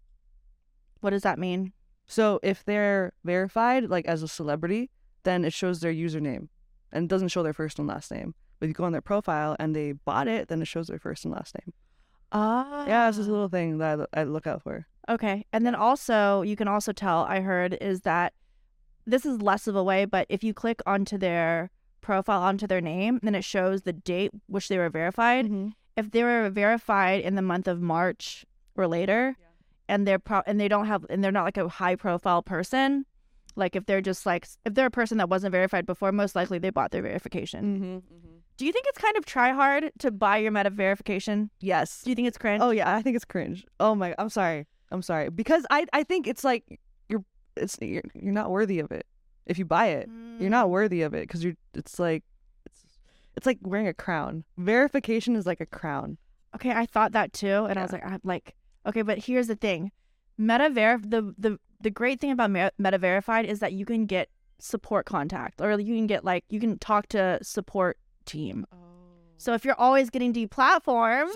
What does that mean? So if they're verified, like as a celebrity, then it shows their username and it doesn't show their first and last name. But if you go on their profile and they bought it, then it shows their first and last name. Ah. Yeah, it's just a little thing that I, I look out for. Okay. And then also, you can also tell, I heard, is that this is less of a way, but if you click onto their profile, onto their name, then it shows the date which they were verified. Mm-hmm. If they were verified in the month of March or later, Yeah. and they're pro- and they don't have and they're not like a high profile person, like if they're just like if they're a person that wasn't verified before, most likely they bought their verification. Mm-hmm. Mm-hmm. Do you think it's kind of try hard to buy your meta verification? Yes. Do you think it's cringe? Oh yeah, I think it's cringe. Oh my, I'm sorry. I'm sorry because I I think it's like you're it's you're, you're not worthy of it. If you buy it, you're not worthy of it because you're. It's like it's it's like wearing a crown. Verification is like a crown. Okay, I thought that too, and I was Yeah. like, I'm like, okay, but here's the thing, Meta Ver the the the great thing about Me- Meta Verified is that you can get support contact, or you can get like you can talk to support team. So if you're always getting deplatformed,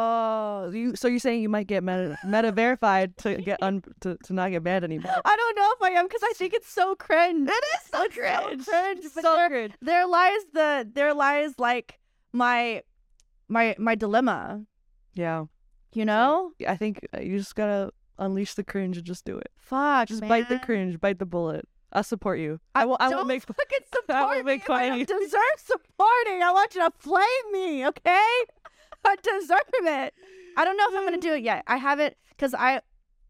So you so you're saying you might get meta, meta verified to get un to, to not get banned anymore. I don't know if I am because I think it's so cringe. It is so cringe. So cringe, but so there, cringe. there lies the there lies like my my my dilemma. Yeah, You know? I think you just gotta unleash the cringe and just do it. Fuck. Just man. bite the cringe, bite the bullet. I'll support you. I will. I will Don't make. fucking support I will me. make if I fun of don't you. deserve supporting. I want you to flame me, okay? I deserve it. I don't know if I'm gonna do it yet. I haven't because I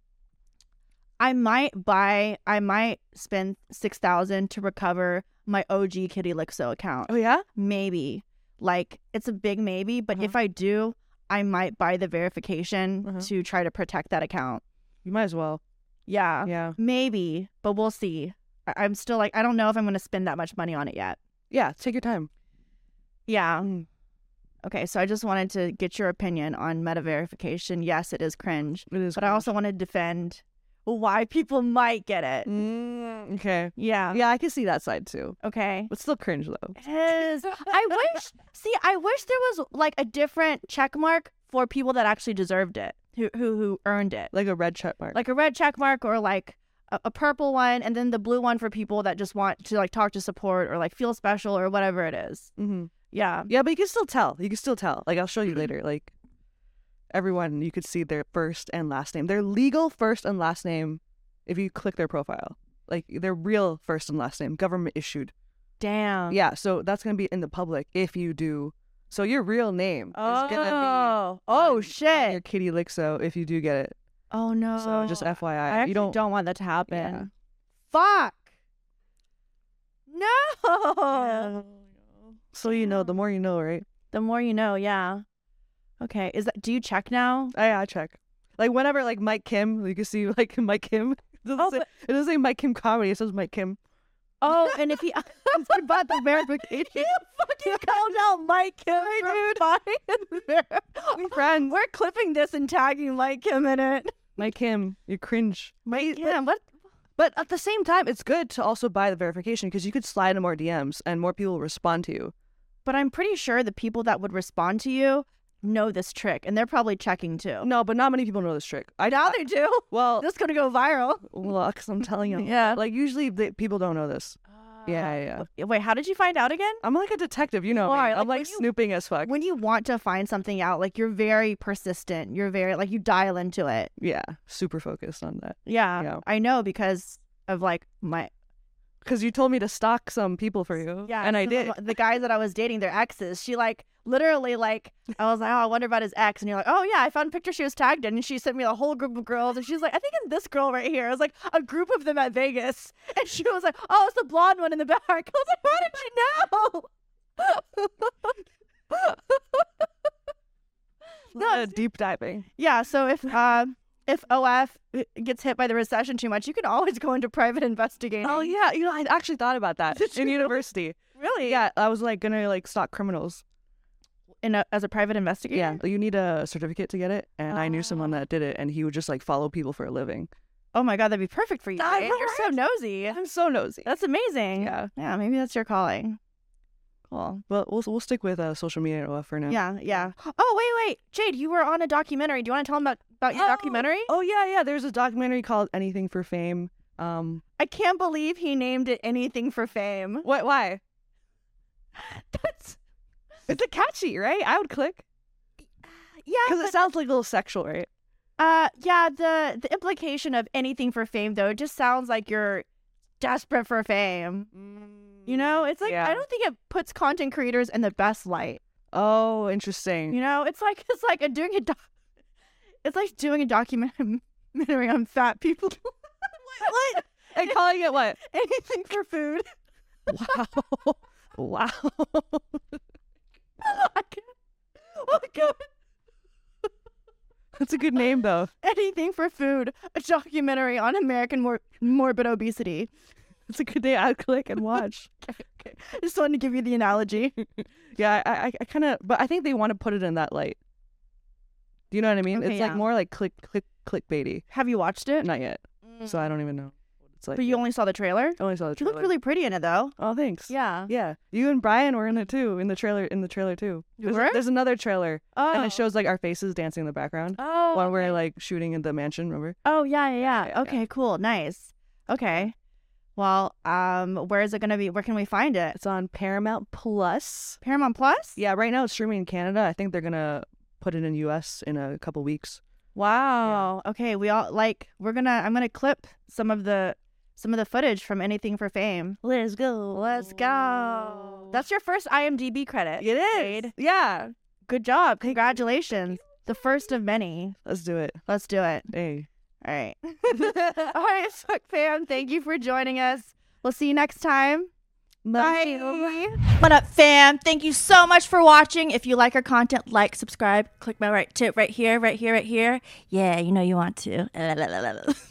I might buy. I might spend six thousand to recover my O G Kitty Lixo account. Oh yeah. Maybe. Like it's a big maybe, but Uh-huh. if I do, I might buy the verification Uh-huh. to try to protect that account. You might as well. Yeah. Yeah. Maybe, but we'll see. I- I'm still like I don't know if I'm gonna spend that much money on it yet. Yeah. Take your time. Yeah. Mm. Okay, so I just wanted to get your opinion on meta verification. Yes, it is cringe, It is. but I also want to defend why people might get it. Mm, okay. Yeah. Yeah, I can see that side too. Okay. But still cringe though. It is. I wish. See, I wish there was like a different check mark for people that actually deserved it, who who who earned it, Like a red check mark. like a red check mark or like a, a purple one, and then the blue one for people that just want to like talk to support or like feel special or whatever it is. Mm-hmm. Yeah. Yeah, but you can still tell. You can still tell. Like I'll show you later. Like everyone, you could see their first and last name. Their legal first and last name, if you click their profile, like their real first and last name, government issued. Damn. Yeah, so that's gonna be in the public if you do. So your real name Oh. is gonna be Oh on- on shit. your Kitty Lixo if you do get it. Oh no. So just F Y I, I actually you don't, don't. want that to happen. Yeah. Fuck. No. So you know, the more you know, right? The more you know, yeah. Okay. Is that do you check now? I I check. Like whenever like Mike Kim, you can see like Mike Kim. It doesn't, Oh, say, but- it doesn't say Mike Kim comedy. It says Mike Kim. Oh, and if he he bought the verification. You fucking called out Mike Kim, dude. We friends. We're clipping this and tagging Mike Kim in it. Mike Kim, you cringe. Mike Kim, what? But at the same time, it's good to also buy the verification because you could slide in more D Ms and more people will respond to you. But I'm pretty sure the people that would respond to you know this trick, and they're probably checking too. No, but not many people know this trick. I Now they do. well, This is gonna go viral. well, because I'm telling you. Yeah. Like usually the, people don't know this. Yeah, yeah, yeah. Wait, how did you find out again? I'm like a detective, you know. me. Why? I'm Like, like when you- snooping as fuck. When you want to find something out, like you're very persistent. You're very like you dial into it. Yeah, super focused on that. Yeah, Yeah. I know because of like my Because you told me to stalk some people for you. yeah, and I some did. of the guys that I was dating, their exes. She like literally, like, I was like, oh, I wonder about his ex. And you're like, oh, yeah, I found a picture she was tagged in. And she sent me a whole group of girls. And she's like, I think it's this girl right here. It was like a group of them at Vegas. And she was like, oh, it's the blonde one in the back. I was like, how did she know? No, deep diving. Yeah, so if uh, if O F gets hit by the recession too much, you can always go into private investigating. Oh yeah, you know, I actually thought about that Did in you? university. Really? Yeah, I was like gonna like stalk criminals. In a, as a private investigator? Yeah, you need a certificate to get it, and I knew someone that did it, and he would just like follow people for a living. Oh my God, that'd be perfect for you. I Jade. know, You're so nosy. I'm so nosy. That's amazing. Yeah. Yeah, maybe that's your calling. Cool. Well, we'll we'll stick with uh, social media and O F for now. Yeah, yeah. Oh, wait, wait. Jade, you were on a documentary. Do you want to tell them about, about your Oh. documentary? Oh yeah, yeah. There's a documentary called Anything for Fame. Um, I can't believe he named it Anything for Fame. what? Why? That's, It's a catchy, right? I would click yeah. because it sounds like a little sexual, right? Uh, yeah, the, the implication of Anything for Fame, though, it just sounds like you're desperate for fame. You know, it's like, Yeah. I don't think it puts content creators in the best light. Oh, interesting. You know, it's like, it's like a, doing a, doc- it's like doing a documentary on fat people. What? And calling it what? Anything for food. Wow. Wow. I can't. Oh my God. That's a good name, though. Anything for food. A documentary on American mor- morbid obesity. It's a good name. I'd click and watch. Okay. I just wanted to give you the analogy. Yeah, I, I, I kind of, but I think they want to put it in that light. Do you know what I mean? Okay, it's yeah. like more like click, click, clickbaity. Have you watched it? Not yet, so I don't even know what it's like. But you yet. only saw the trailer? I only saw the You trailer. look really pretty in it, though. Oh, thanks. Yeah. Yeah, you and Brian were in it too. In the trailer, in the trailer too. You There's, were? there's another trailer, Oh. and it shows like our faces dancing in the background Oh. while we're like shooting in the mansion. Remember? Oh, yeah, yeah, yeah. Yeah, Okay, cool. Nice. Okay. Well, um, where is it going to be? Where can we find it? It's on Paramount Plus. Paramount Plus? Yeah, right now it's streaming in Canada. I think they're gonna put it in U S in a couple weeks. Wow. Okay, we all like we're going to I'm going to clip some of the some of the footage from Anything for Fame. Let's go. Let's go. That's your first I M D B credit. It is. Jade. Yeah. Good job. Congratulations. The first of many. Let's do it. Let's do it. Hey. All right. All right, Fuck Fam. Thank you for joining us. We'll see you next time. Bye. What up, fam? Thank you so much for watching. If you like our content, like, subscribe, click my right tip right here, right here, right here. Yeah, you know you want to.